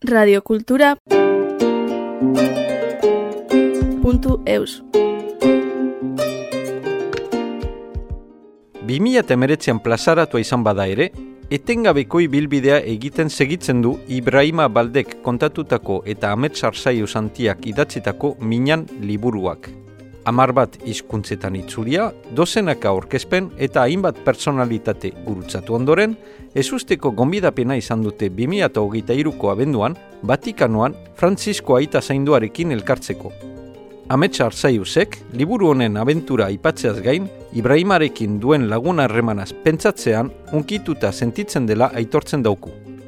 radiokultura.eus 2019an plazaratua izan bada ere, etengabeko ibilbidea egiten segitzen du Ibrahima Baldek kontatutako eta Amets Arzaiu Santiak idatzitako minan liburuak. 10 bat hizkuntzetan itzulia, dozenaka aurkezpen eta hainbat personalitate gurutzatu ondoren, ezusteko gonbidapena izan dute 2023ko abenduan, Vatikanoan Frantzisko Aita Zainduarekin elkartzeko. Amets Arzaiusek, liburu honen abentura aipatzeaz gain, Ibrahimarekin duen laguna harremanaz pentsatzean hunkituta sentitzen dela aitortzen dauku.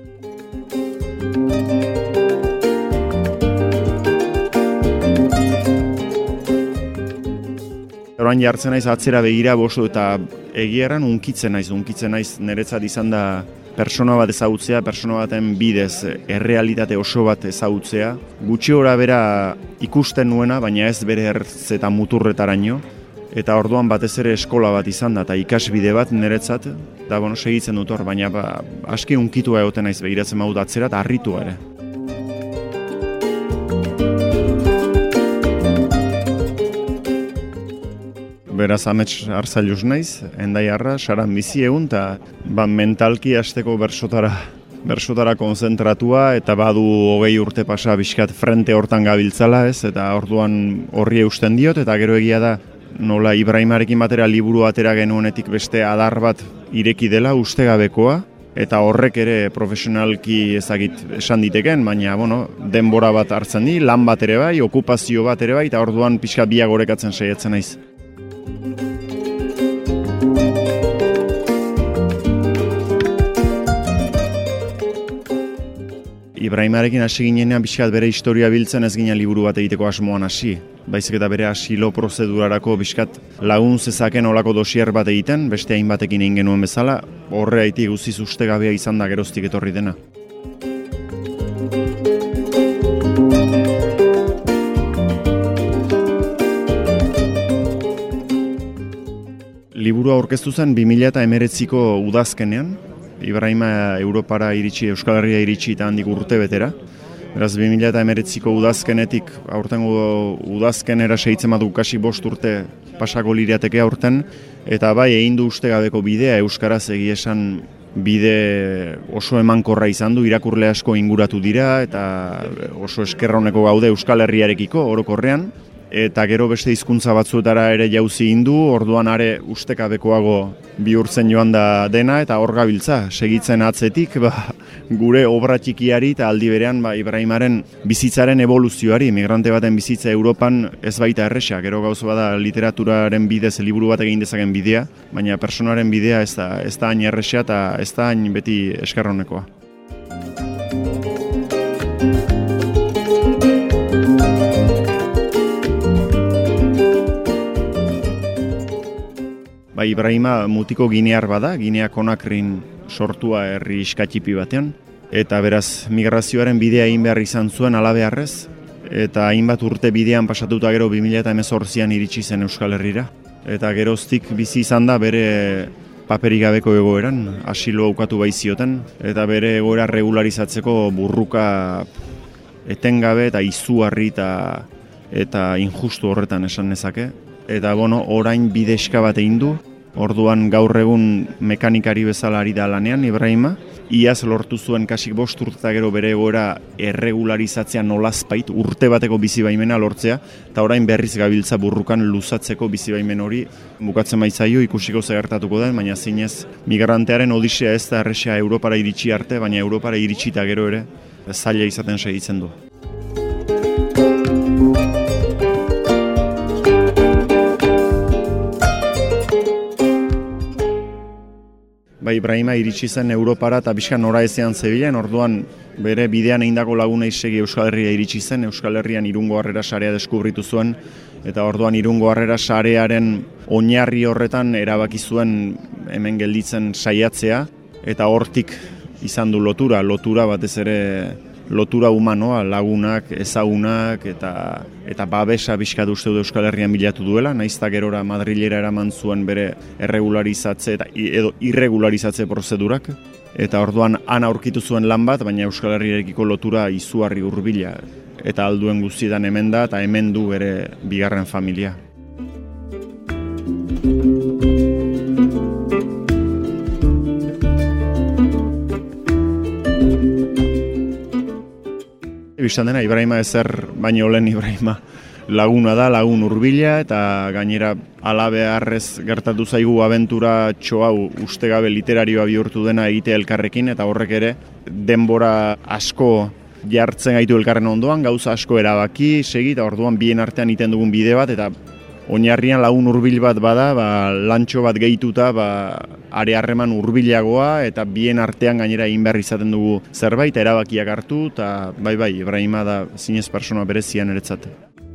Orain jartzen naiz atzera begira boso eta egieran hunkitzen naiz niretzat izan da persona bat ezagutzea, persona baten bidez errealitate oso bat ezagutzea. Gutxi gora bera ikusten nuena, baina ez bere ertz eta muturretaraino. Eta orduan batez ere eskola bat izan da, eta ikasbide bat niretzat, eta segitzen dut hor, baina aski hunkitua egoten naiz begiratzen badut atzera eta harritua ere. Beraz, Amets Arzaius naiz, Hendaiarra, Saran bizi egun, eta mentalki hasteko bersotara konzentratua, eta badu 20 urte pasa bizkat frente hortan gabiltzala, ez, eta orduan horri eusten diot, eta gero egia da, nola Ibrahimarekin batera liburu atera genuenetik beste adar bat ireki dela, ustegabekoa, eta horrek ere profesionalki esan diteken, baina denbora bat hartzen di, lan bat ere bai, okupazio bat ere bai, eta orduan pixka biak orekatzen saiatzen naiz. Ibrahimarekin hasi ginenean bizkat bere historia biltzen ez ginen liburu bat egiteko asmoan hasi. Baizik eta bere asilo prozedurarako bizkat lagun zezaken olako dosier bat egiten, beste hainbatekin egin genuen bezala, horregatik guztiz ustegabea izan da geroztik etorri dena. Liburua aurkeztu zen 2019ko udazkenean, Ibrahima Europara iritsi, Euskal Herria iritsi eta handik urte betera. Beraz, 2019ko udazkenetik, aurtengo udazkenera segitzen badu kasi 5 urte pasako lirateke aurten, eta bai egin du ustegabeko bidea, euskaraz egia esan bide oso emankorra izan du, irakurle asko inguratu dira, eta oso eskerroneko gaude Euskal Herriarekiko orokorrean. Eta gero beste hizkuntza batzuetara ere jauzi indu, orduan are ustekabekoago bihurtzen joan da dena, eta hor gabiltza, segitzen atzetik, gure obra txikiari eta aldi berean Ibrahimaren bizitzaren evoluzioari, migrante baten bizitza Europan ez baita erresa, gero gauza bada literaturaren bidez liburu bat egin dezaken bidea, baina personaren bidea ez da hain erresa eta ez da hain beti eskerronekoa. Ibrahima mutiko ginear bada, Ginea Konakrin sortua herri iskatipi batean, eta beraz migrazioaren bidea egin behar izan zuen alabeharrez, eta hainbat urte bidean pasatuta gero 2018an iritsi zen Euskal Herrira. Eta geroztik bizi izan da bere paperik gabeko egoeran, asiloa ukatu baizioten, eta bere egoera regularizatzeko burruka etengabe eta izugarri eta injustu horretan esan nezake. Eta orain bideska bat egin du, orduan gaur egun mekanikari bezala ari da lanean Ibrahima. Iaz lortu zuen kasik 5 urte eta gero bere egoera erregularizatzea nolazpait, urte bateko bizibaimena lortzea, eta orain berriz gabiltza burrukan luzatzeko bizibaimen hori bukatzen baitzaio, ikusiko gertatuko den, baina zinez migrantearen odisea ez da erresa Europara iritsi arte, baina Europara iritsi eta gero ere zaila izaten segitzen du. Ibrahima iritsi zen Europara eta bizka nora ezean zebilen, orduan bere bidean egindako lagunei segi Euskal Herria iritsi zen, Euskal Herrian Irungo Harrera Sarea deskubritu zuen, eta orduan Irungo Harrera Sarearen oinarri horretan erabaki zuen hemen gelditzen saiatzea, eta hortik izan du lotura batez ere lotura humanoa, lagunak, ezagunak eta babesa bizkat uste du Euskal Herrian bilatu duela, naizta gerora Madrilera eraman zuen bere erregularizatze edo irregularizatze prozedurak. eta orduan han aurkitu zuen lan bat, baina Euskal Herriarekiko lotura izugarri hurbila. Eta alduen guztietan hemen da, eta hemen du bere bigarren familia. Bistan dena, Ibrahima ezer baino lehen Ibrahima laguna da, lagun hurbila, eta gainera alabeharrez gertatu zaigu abentura hau ustegabe literarioa bihurtu dena egite elkarrekin, eta horrek ere denbora asko jartzen gaitu elkarren ondoan, gauza asko erabaki, segi, eta orduan bien artean iten dugun bide bat, eta oinarrian lagun hurbil bat bada, lantxo bat gehituta, are harreman hurbilagoa, eta bien artean gainera egin behar izaten dugu zerbait, erabakiak hartu, eta bai, Ibrahima da zinez persona berezian eretzat.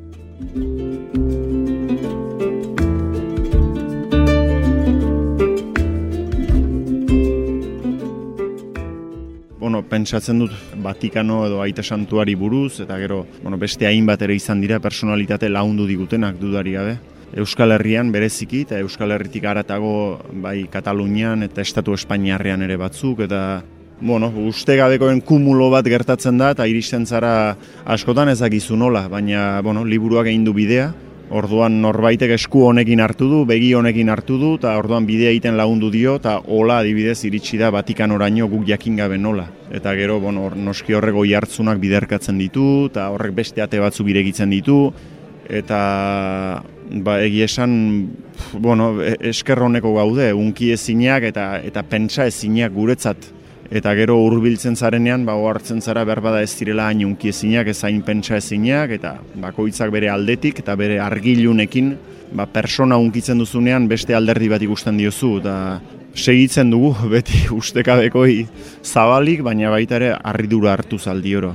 Pentsatzen dut Vatikano edo Aita Santuari buruz, eta gero beste hainbat ere izan dira personalitate laundu digutenak dudari gabe. Euskal Herrian bereziki, eta Euskal Herritik haratago bai Katalunian eta Estatu Espainiarrean ere batzuk, eta ustegabekoen kumulo bat gertatzen da, eta iristen zara askotan ezakizu nola, baina liburuak egin du bidea. Orduan norbaitek esku honekin hartu du, begi honekin hartu du, eta orduan bidea egiten lagundu dio, eta hola adibidez iritsi da Vatikanoraino guk jakin gabe nola. Eta gero, noski horrek oi hartzunak biderkatzen ditu, eta horrek beste ate batzuk irekitzen ditu, eta egia esan, esker honeko gaude, unki ezinak eta pentsa ezinak guretzat. Eta gero hurbiltzen zarenean, hartzen zara behar bada ez direla hain unki ezinak, ez hain pentsa ezinak, eta bakoitzak bere aldetik eta bere argilunekin, persona unkitzen duzunean beste alderdi bat ikusten diozu, eta segitzen dugu beti ustekabekoi zabalik, baina baita ere harridura hartu zaldi oro.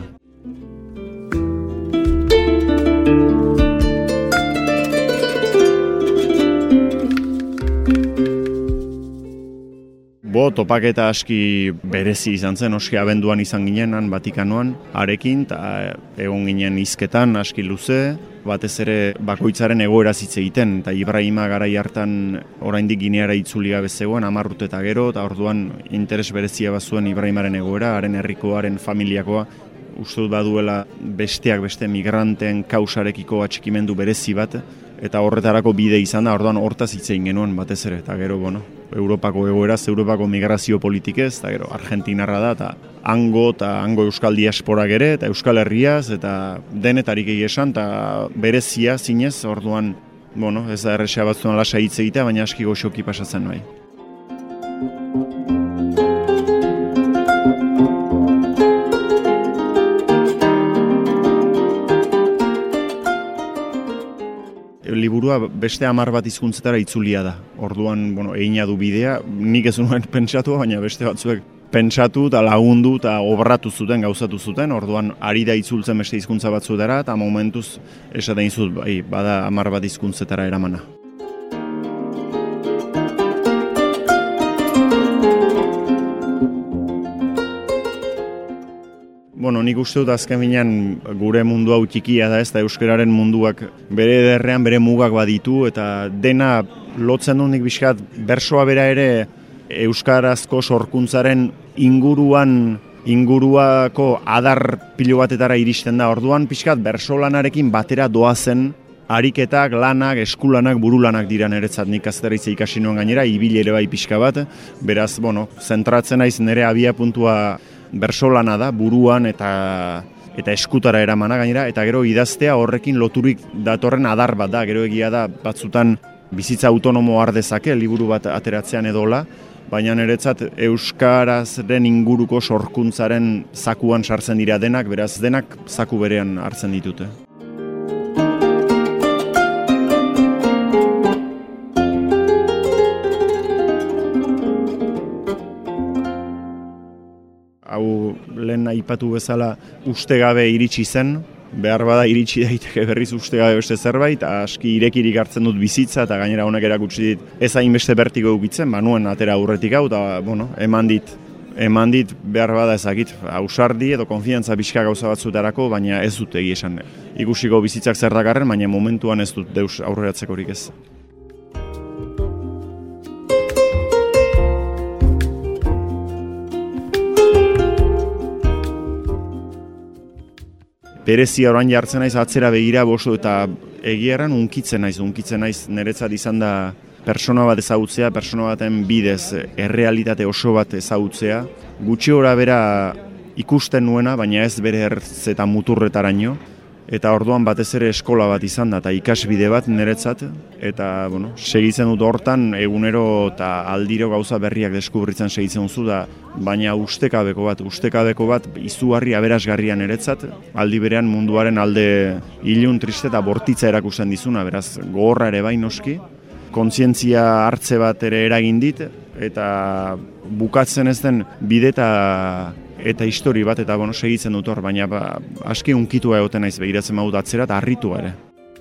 Topaketa aski berezi izan zen, oski abenduan izan ginen, Vatikanoan, arekin, eta egon ginen hizketan aski luze, batez ere bakoitzaren egoera hitz egiten, eta Ibrahima garai hartan oraindik Gineara itzuli gabe zegoen, 10 urte eta gero, eta orduan interes berezia bazuen Ibrahimaren egoera, haren herrikoaren familiakoa, uste dut baduela besteak beste migranteen kausarekiko atxikimendu berezi bat, eta horretarako bide izan da, orduan hortaz hitz egin genuen batez ere, eta gero, Europako egoeraz, Europako migrazio politikez, eta gero Argentinarra da, eta hango euskal diasporak ere, eta Euskal Herriaz, eta denetarik esan, eta berezia zinez, orduan, ez da errexea batzuan lasa hitz egitea, baina aski goxoki pasatzen bai. Liburua beste 10 bat hizkuntzetara itzulia da. Orduan, egina du bidea, nik ez nuen pentsatu, baina beste batzuek pentsatu eta lagundu eta obratu zuten, gauzatu zuten. Orduan, ari da itzultzen beste hizkuntza batzuetara, eta momentuz esaten dizut, bada 10 bat hizkuntzetara eramana. Nik uste dut azken binean gure mundu hau txikia da, ez da euskararen munduak bere ederrean bere mugak baditu, eta dena lotzen du nik bizkat bersoa bera ere euskarazko sorkuntzaren inguruako adar pilo batetara iristen da. Orduan pixkat bersolanarekin batera doazen ariketak, lanak, eskulanak, burulanak dira niretzat, nik azterritze ikasi nuen gainera, ibili ere bai pixka bat, beraz, zentratzen naiz nire abia puntua bersolana da, buruan eta eskutara eramana gainera, eta gero idaztea horrekin loturik datorren adar bat da, gero egia da batzutan bizitza autonomo har dezake, liburu bat ateratzean edola, baina niretzat euskarazren inguruko sorkuntzaren zakuan sartzen dira denak, beraz denak zaku berean hartzen ditute. Hau lehen aipatu bezala ustegabe iritsi zen, behar bada iritsi daiteke berriz ustegabe beste zerbait, aski irekirik hartzen dut bizitza, eta gainera honek erakutsi dit ez hainbeste bertiko eukitzen, nuen atera aurretik hau, eta eman dit behar bada ezakit, ausardi edo konfiantza pixka gauza batzutarako, baina ez dut egia esan. Ikusiko bizitzak zer dakarren, baina momentuan ez dut deus aurreratzekorik ez. berezia orain jartzen naiz atzera begira boso eta egia erran unkitzen naiz niretzat izan da persona bat ezagutzea, persona baten bidez errealitate oso bat ezagutzea, gutxi gora bera ikusten nuena, baina ez bere ertz eta muturretaraino, eta orduan batez ere eskola bat izan da, eta ikasbide bat niretzat, eta segitzen dut hortan egunero eta aldiro gauza berriak deskubritzen segitzen duzu da, baina ustekabeko bat izugarri aberasgarria niretzat, aldi berean munduaren alde ilun, triste eta bortitza erakusten dizuna, beraz gogorra ere bai noski, kontzientzia hartze bat ere eragin dit, eta bukatzen ez den bide eta histori bat, eta segitzen dut hor, baina aski unkitua egoten naiz begiratzen badut atzera eta harritua ere.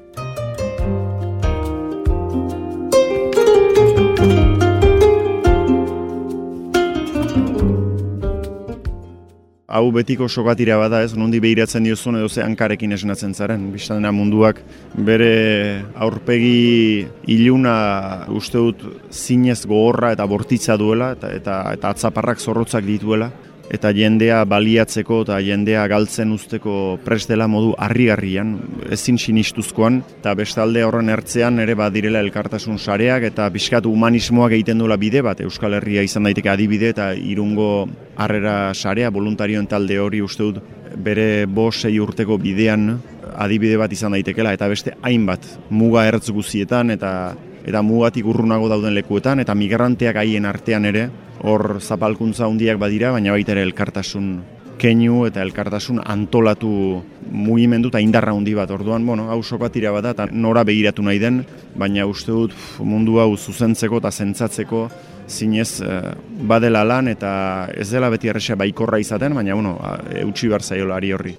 Hau betiko sokatira bada ez, nondi behiratzen diozun edo ze hankarekin esnatzen zaren. Bistan dena munduak bere aurpegi iluna uste dut zinez gogorra eta bortitza duela eta atzaparrak zorrotzak dituela. Eta jendea baliatzeko eta jendea galtzen usteko prest dela modu harrigarrian, ezin sinistuzkoan, eta bestalde horren ertzean ere badirela elkartasun sareak eta pixkat humanismoak egiten duela bide bat, Euskal Herria izan daiteke adibide eta Irungo harrera sarea, voluntarioen talde hori uste dut bere 5-6 urteko bidean adibide bat izan daitekela, eta beste hainbat muga ertz guzietan eta mugatik urrunago dauden lekuetan, eta migranteak haien artean ere, hor zapalkuntza handiak badira, baina baita ere elkartasun keinu eta elkartasun antolatu mugimendu eta indarra handi bat. Orduan, hau sokatira bat da, eta nora begiratu nahi den, baina uste dut mundu hau zuzentzeko eta zentzatzeko zinez badela lan, eta ez dela beti erresa baikorra izaten, baina eutsi behar zaiola ari horri.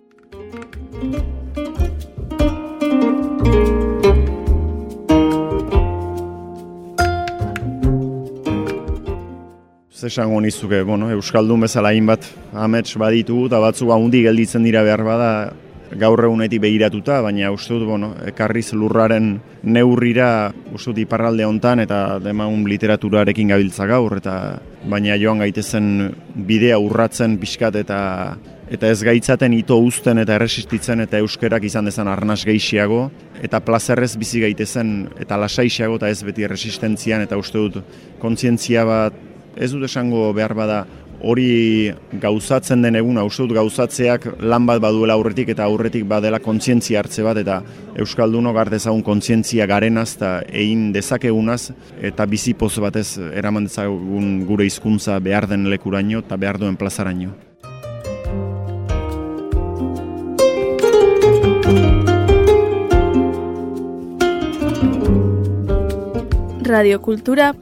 Esango nizuke, Euskaldun bezala hainbat amets baditu eta batzuk handi gelditzen dira behar bada gaur egunetik begiratuta, baina uste dut, ekarriz lurraren neurrira uste dut iparralde hontan eta demagun literaturarekin gabiltza gaur, baina joan gaitezen bidea urratzen pixkat eta ez gaitzaten ito uzten eta erresistitzen eta euskerak izan dezan arnas gehiago eta plazerrez bizi gaitezen eta lasaixeago eta ez beti resistentzian, eta uste dut kontzientzia bat ez dut esango behar bada hori gauzatzen den eguna, uste dut gauzatzeak lan bat baduela aurretik eta aurretik badela kontzientzia hartze bat, eta Euskaldunok har dezagun kontzientzia garenaz eta egin dezakegunaz eta bizipoz batez eraman dezagun gure hizkuntza behar den lekuraino eta behar duen plazaraino. Radiokultura.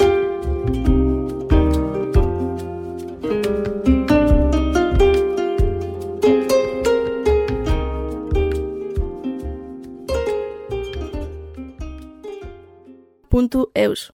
.eus